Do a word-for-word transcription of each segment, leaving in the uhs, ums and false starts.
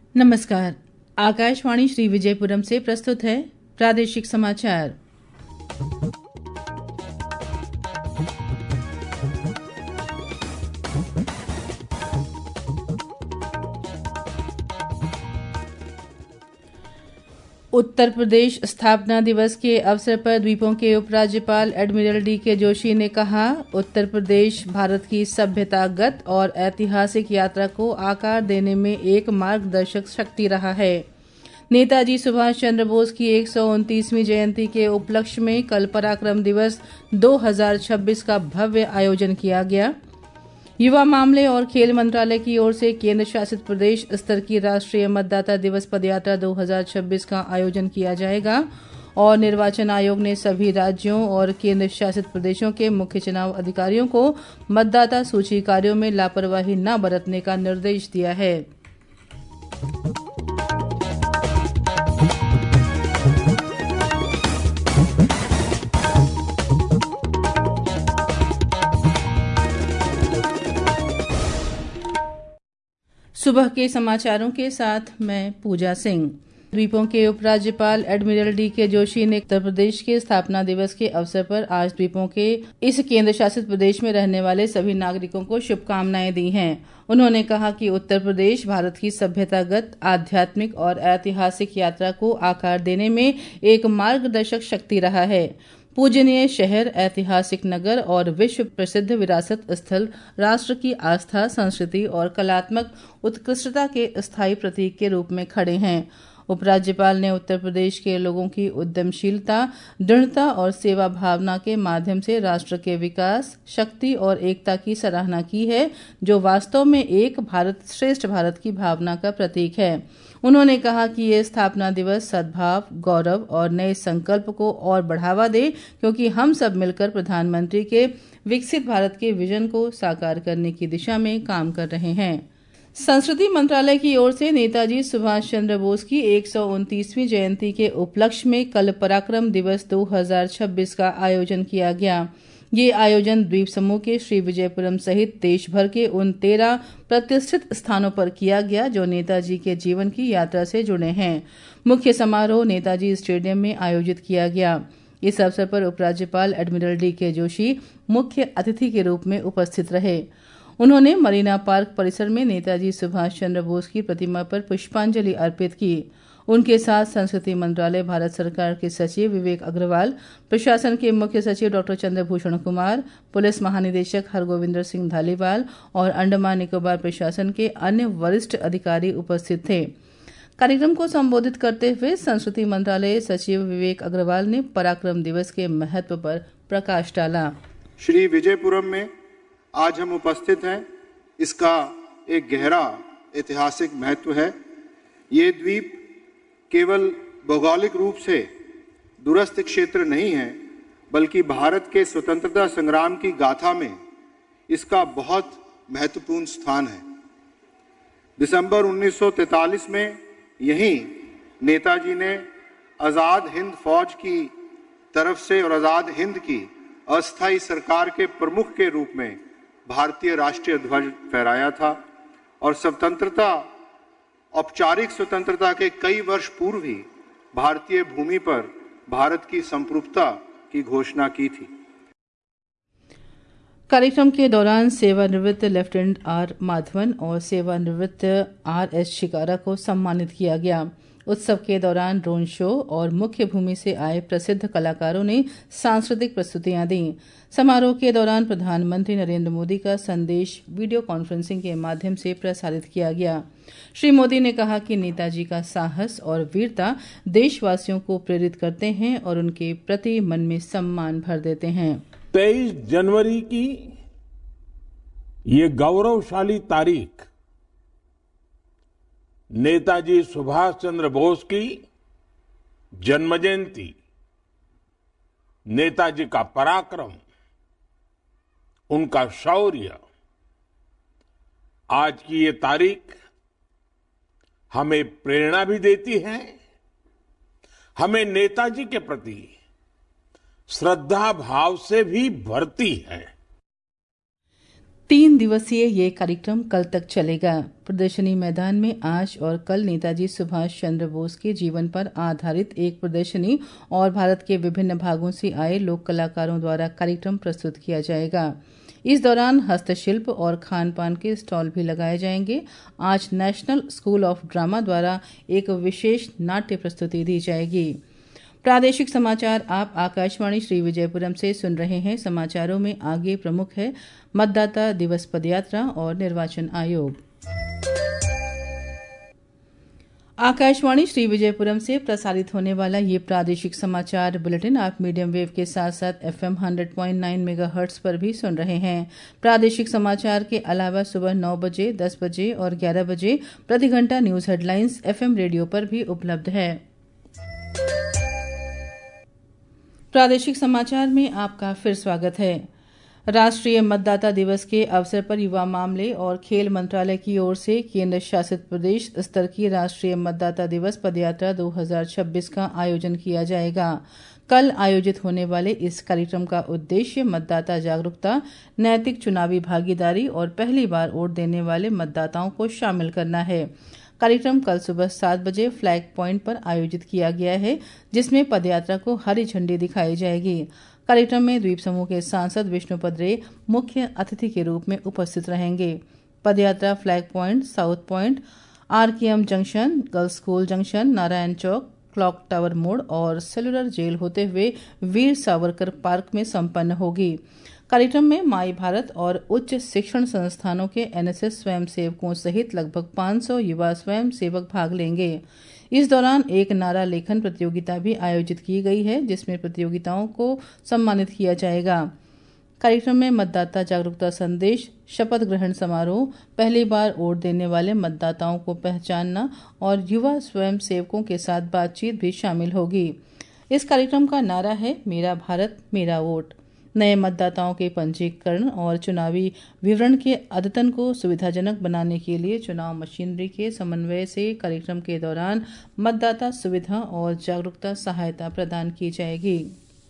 नमस्कार। आकाशवाणी श्री विजयपुरम से प्रस्तुत है प्रादेशिक समाचार। उत्तर प्रदेश स्थापना दिवस के अवसर पर द्वीपों के उपराज्यपाल एडमिरल डी के जोशी ने कहा, उत्तर प्रदेश भारत की सभ्यतागत और ऐतिहासिक यात्रा को आकार देने में एक मार्गदर्शक शक्ति रहा है। नेताजी सुभाष चंद्र बोस की एक सौ उनतीसवीं जयंती के उपलक्ष्य में कल पराक्रम दिवस दो हज़ार छब्बीस का भव्य आयोजन किया गया। युवा मामले और खेल मंत्रालय की ओर से केंद्र शासित प्रदेश स्तर की राष्ट्रीय मतदाता दिवस पदयात्रा दो हज़ार छब्बीस का आयोजन किया जाएगा और निर्वाचन आयोग ने सभी राज्यों और केंद्र शासित प्रदेशों के मुख्य चुनाव अधिकारियों को मतदाता सूची कार्यों में लापरवाही न बरतने का निर्देश दिया है। सुबह के समाचारों के साथ मैं पूजा सिंह। द्वीपों के उपराज्यपाल एडमिरल डी के जोशी ने उत्तर प्रदेश के स्थापना दिवस के अवसर पर आज द्वीपों के इस केंद्र शासित प्रदेश में रहने वाले सभी नागरिकों को शुभकामनाएं दी हैं। उन्होंने कहा कि उत्तर प्रदेश भारत की सभ्यतागत, आध्यात्मिक और ऐतिहासिक यात्रा को आकार देने में एक मार्गदर्शक शक्ति रहा है। पूजनीय शहर, ऐतिहासिक नगर और विश्व प्रसिद्ध विरासत स्थल राष्ट्र की आस्था, संस्कृति और कलात्मक उत्कृष्टता के स्थायी प्रतीक के रूप में खड़े हैं। उपराज्यपाल ने उत्तर प्रदेश के लोगों की उद्यमशीलता, दृढ़ता और सेवा भावना के माध्यम से राष्ट्र के विकास, शक्ति और एकता की सराहना की है, जो वास्तव में एक भारत श्रेष्ठ भारत की भावना का प्रतीक है। उन्होंने कहा कि ये स्थापना दिवस सद्भाव, गौरव और नए संकल्प को और बढ़ावा दे, क्योंकि हम सब मिलकर प्रधानमंत्री के विकसित भारत के विजन को साकार करने की दिशा में काम कर रहे हैं। संस्कृति मंत्रालय की ओर से नेताजी सुभाष चंद्र बोस की एक सौ उनतीसवीं जयंती के उपलक्ष्य में कल पराक्रम दिवस दो हज़ार छब्बीस का आयोजन किया गया। ये आयोजन द्वीप समूह के श्री विजयपुरम सहित देश भर के उन तेरह प्रतिष्ठित स्थानों पर किया गया जो नेताजी के जीवन की यात्रा से जुड़े हैं। मुख्य समारोह नेताजी स्टेडियम में आयोजित किया गया। इस अवसर पर उपराज्यपाल एडमिरल डी के जोशी मुख्य अतिथि के रूप में उपस्थित रहे। उन्होंने मरीना पार्क परिसर में नेताजी सुभाष चंद्र बोस की प्रतिमा पर पुष्पांजलि अर्पित की। उनके साथ संस्कृति मंत्रालय, भारत सरकार के सचिव विवेक अग्रवाल, प्रशासन के मुख्य सचिव डॉक्टर चंद्रभूषण कुमार, पुलिस महानिदेशक हरगोविंदर सिंह धालीवाल और अंडमान निकोबार प्रशासन के अन्य वरिष्ठ अधिकारी उपस्थित थे। कार्यक्रम को संबोधित करते हुए संस्कृति मंत्रालय सचिव विवेक अग्रवाल ने पराक्रम दिवस के महत्व पर प्रकाश डाला। श्री विजयपुरम में आज हम उपस्थित हैं, इसका एक गहरा ऐतिहासिक महत्व है। ये द्वीप केवल भौगोलिक रूप से दूरस्थ क्षेत्र नहीं है, बल्कि भारत के स्वतंत्रता संग्राम की गाथा में इसका बहुत महत्वपूर्ण स्थान है। दिसंबर उन्नीस सौ तैंतालीस में यहीं नेताजी ने आज़ाद हिंद फौज की तरफ से और आज़ाद हिंद की अस्थायी सरकार के प्रमुख के रूप में भारतीय राष्ट्रीय ध्वज फहराया था और स्वतंत्रता औपचारिक स्वतंत्रता के कई वर्ष पूर्व ही भारतीय भूमि पर भारत की संप्रभुता की घोषणा की थी। कार्यक्रम के दौरान सेवानिवृत्त लेफ्टिनेंट आर माधवन और सेवानिवृत्त आर एस शिकारा को सम्मानित किया गया। उत्सव के दौरान ड्रोन शो और मुख्य भूमि से आए प्रसिद्ध कलाकारों ने सांस्कृतिक प्रस्तुतियां दी। समारोह के दौरान प्रधानमंत्री नरेंद्र मोदी का संदेश वीडियो कॉन्फ्रेंसिंग के माध्यम से प्रसारित किया गया। श्री मोदी ने कहा कि नेताजी का साहस और वीरता देशवासियों को प्रेरित करते हैं और उनके प्रति मन में सम्मान भर देते हैं। तेईस जनवरी की ये गौरवशाली तारीख नेताजी सुभाष चंद्र बोस की जन्म जयंती, नेताजी का पराक्रम, उनका शौर्य, आज की ये तारीख हमें प्रेरणा भी देती है, हमें नेताजी के प्रति श्रद्धा भाव से भी भरती है। तीन दिवसीय ये कार्यक्रम कल तक चलेगा। प्रदर्शनी मैदान में आज और कल नेताजी सुभाष चंद्र बोस के जीवन पर आधारित एक प्रदर्शनी और भारत के विभिन्न भागों से आए लोक कलाकारों द्वारा कार्यक्रम प्रस्तुत किया जाएगा। इस दौरान हस्तशिल्प और खान पान के स्टॉल भी लगाए जाएंगे। आज नेशनल स्कूल ऑफ ड्रामा द्वारा एक विशेष नाट्य प्रस्तुति दी जाएगी। प्रादेशिक समाचार आप आकाशवाणी श्री विजयपुरम से सुन रहे हैं। समाचारों में आगे प्रमुख है मतदाता दिवस पदयात्रा और निर्वाचन आयोग। आकाशवाणी श्री विजयपुरम से प्रसारित होने वाला ये प्रादेशिक समाचार बुलेटिन आप मीडियम वेव के साथ साथ एफएम सौ पॉइंट नौ मेगाहर्ट्ज पर भी सुन रहे हैं। प्रादेशिक समाचार के अलावा सुबह नौ बजे, दस बजे और ग्यारह बजे प्रति घंटा न्यूज हेडलाइंस एफएम रेडियो पर भी उपलब्ध है। प्रादेशिक समाचार में आपका फिर स्वागत है। राष्ट्रीय मतदाता दिवस के अवसर पर युवा मामले और खेल मंत्रालय की ओर से केंद्र शासित प्रदेश स्तर की राष्ट्रीय मतदाता दिवस पदयात्रा दो हज़ार छब्बीस का आयोजन किया जाएगा। कल आयोजित होने वाले इस कार्यक्रम का उद्देश्य मतदाता जागरूकता, नैतिक चुनावी भागीदारी और पहली बार वोट देने वाले मतदाताओं को शामिल करना है। कार्यक्रम कल सुबह सात बजे फ्लैग पॉइंट पर आयोजित किया गया है, जिसमें पदयात्रा को हरी झंडी दिखाई जाएगी। कार्यक्रम में द्वीप समूह के सांसद विष्णुपद रे मुख्य अतिथि के रूप में उपस्थित रहेंगे। पदयात्रा flag point, south point, RKM junction, girls school junction, Narayan Chowk, clock tower मोड़ और सेलुलर जेल होते हुए वीर सावरकर पार्क में संपन्न होगी। कार्यक्रम में माई भारत और उच्च शिक्षण संस्थानों के एनएसएस स्वयंसेवकों सहित लगभग पाँच सौ युवा स्वयंसेवक भाग लेंगे। इस दौरान एक नारा लेखन प्रतियोगिता भी आयोजित की गई है, जिसमें प्रतियोगिताओं को सम्मानित किया जाएगा। कार्यक्रम में मतदाता जागरूकता संदेश, शपथ ग्रहण समारोह, पहली बार वोट देने वाले मतदाताओं को पहचानना और युवा स्वयंसेवकों के साथ बातचीत भी शामिल होगी। इस कार्यक्रम का नारा है मेरा भारत मेरा वोट। नए मतदाताओं के पंजीकरण और चुनावी विवरण के अद्यतन को सुविधाजनक बनाने के लिए चुनाव मशीनरी के समन्वय से कार्यक्रम के दौरान मतदाता सुविधा और जागरूकता सहायता प्रदान की जाएगी।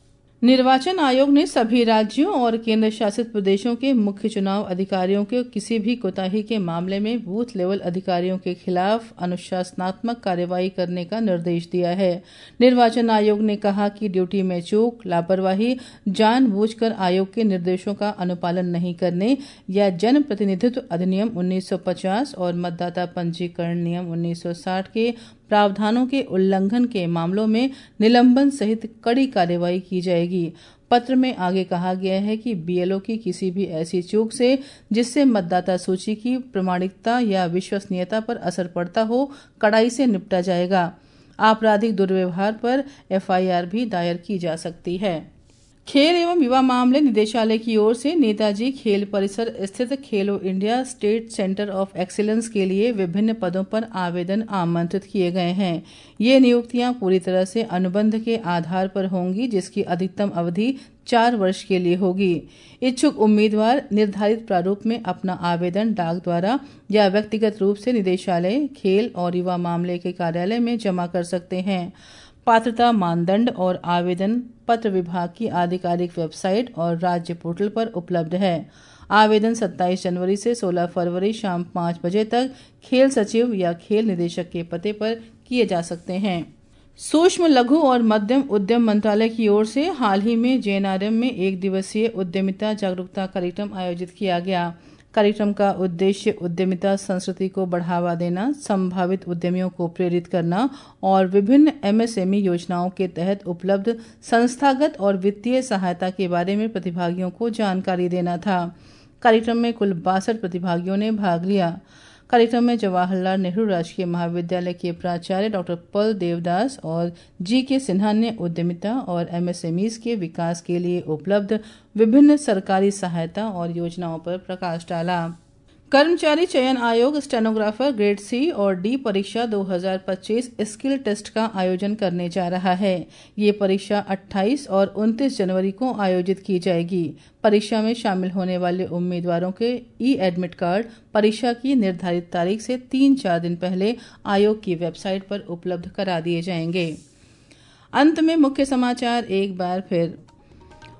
निर्वाचन आयोग ने सभी राज्यों और केंद्र शासित प्रदेशों के मुख्य चुनाव अधिकारियों के किसी भी कोताही के मामले में बूथ लेवल अधिकारियों के खिलाफ अनुशासनात्मक कार्रवाई करने का निर्देश दिया है। निर्वाचन आयोग ने कहा कि ड्यूटी में चूक, लापरवाही, जानबूझकर आयोग के निर्देशों का अनुपालन नहीं करने या जन प्रतिनिधित्व अधिनियम उन्नीस सौ पचास और मतदाता पंजीकरण नियम उन्नीस सौ साठ के प्रावधानों के उल्लंघन के मामलों में निलंबन सहित कड़ी कार्रवाई की जाएगी। पत्र में आगे कहा गया है कि बीएलओ की किसी भी ऐसी चूक से जिससे मतदाता सूची की प्रामाणिकता या विश्वसनीयता पर असर पड़ता हो, कड़ाई से निपटा जाएगा। आपराधिक दुर्व्यवहार पर एफआईआर भी दायर की जा सकती है। खेल एवं युवा मामले निदेशालय की ओर से नेताजी खेल परिसर स्थित Khelo India state centre of excellence के लिए विभिन्न पदों पर आवेदन आमंत्रित किए गए हैं। ये नियुक्तियां पूरी तरह से अनुबंध के आधार पर होंगी, जिसकी अधिकतम अवधि चार वर्ष के लिए होगी। इच्छुक उम्मीदवार निर्धारित प्रारूप में अपना आवेदन डाक द्वारा या व्यक्तिगत रूप से निदेशालय खेल और युवा मामले के कार्यालय में जमा कर सकते हैं। पात्रता मानदंड और आवेदन पत्र विभाग की आधिकारिक वेबसाइट और राज्य पोर्टल पर उपलब्ध है। आवेदन सत्ताईस जनवरी से सोलह फरवरी शाम पाँच बजे तक खेल सचिव या खेल निदेशक के पते पर किए जा सकते हैं। सूक्ष्म लघु और मध्यम उद्यम मंत्रालय की ओर से हाल ही में जेएनआरएम में एक दिवसीय उद्यमिता जागरूकता कार्यक्रम आयोजित किया गया। कार्यक्रम का उद्देश्य उद्यमिता संस्कृति को बढ़ावा देना, संभावित उद्यमियों को प्रेरित करना और विभिन्न एमएसएमई योजनाओं के तहत उपलब्ध संस्थागत और वित्तीय सहायता के बारे में प्रतिभागियों को जानकारी देना था। कार्यक्रम में कुल बासठ प्रतिभागियों ने भाग लिया। कार्यक्रम में जवाहरलाल नेहरू राजकीय महाविद्यालय के प्राचार्य डॉक्टर पल देवदास और जी के सिन्हा ने उद्यमिता और एमएसएमईज के विकास के लिए उपलब्ध विभिन्न सरकारी सहायता और योजनाओं पर प्रकाश डाला। कर्मचारी चयन आयोग स्टेनोग्राफर ग्रेड सी और डी परीक्षा दो हज़ार पच्चीस स्किल टेस्ट का आयोजन करने जा रहा है। ये परीक्षा अट्ठाईस और उनतीस जनवरी को आयोजित की जाएगी। परीक्षा में शामिल होने वाले उम्मीदवारों के ई एडमिट कार्ड परीक्षा की निर्धारित तारीख से तीन चार दिन पहले आयोग की वेबसाइट पर उपलब्ध करा दिए जाएंगे। अंत में मुख्य समाचार एक बार फिर।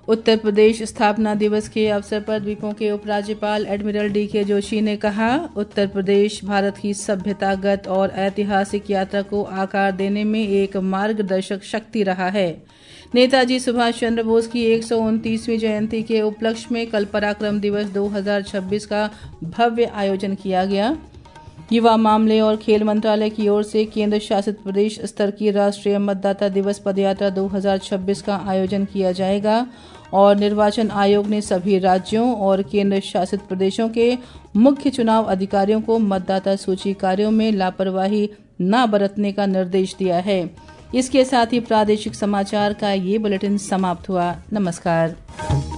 उत्तर प्रदेश स्थापना दिवस के अवसर पर द्वीपों के उपराज्यपाल एडमिरल डी के जोशी ने कहा, उत्तर प्रदेश भारत की सभ्यतागत और ऐतिहासिक यात्रा को आकार देने में एक मार्गदर्शक शक्ति रहा है। नेताजी सुभाष चंद्र बोस की एक सौ उनतीसवीं जयंती के उपलक्ष्य में कल पराक्रम दिवस दो हज़ार छब्बीस का भव्य आयोजन किया गया। युवा मामले और खेल मंत्रालय की ओर से केंद्र शासित प्रदेश स्तर की राष्ट्रीय मतदाता दिवस पदयात्रा दो हज़ार छब्बीस का आयोजन किया जाएगा और निर्वाचन आयोग ने सभी राज्यों और केंद्र शासित प्रदेशों के मुख्य चुनाव अधिकारियों को मतदाता सूची कार्यों में लापरवाही न बरतने का निर्देश दिया है। इसके साथ ही प्रादेशिक समाचार का ये बुलेटिन समाप्त हुआ। नमस्कार।